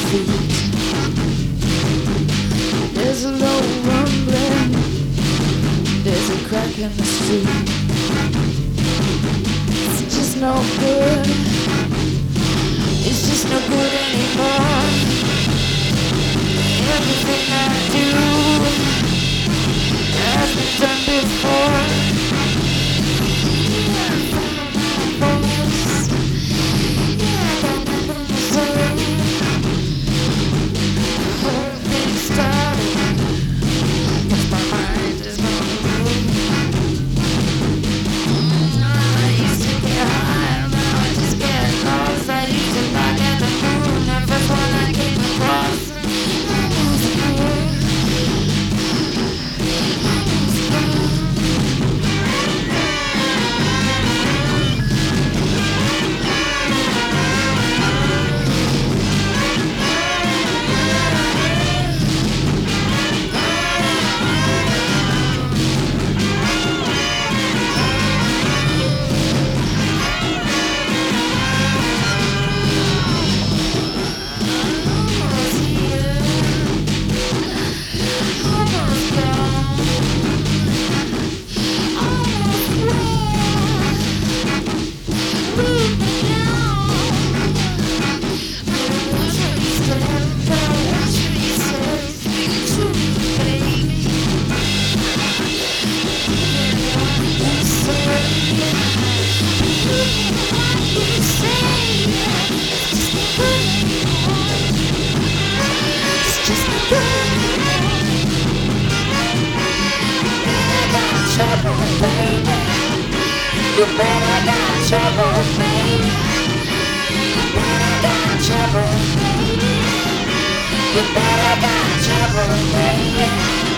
feet. There's a low rumbling, there's a crack in the street. It's just no good, it's just no good anymore. Everything I do has been done before. You better got trouble, baby. You better got trouble, baby. You better got trouble, baby.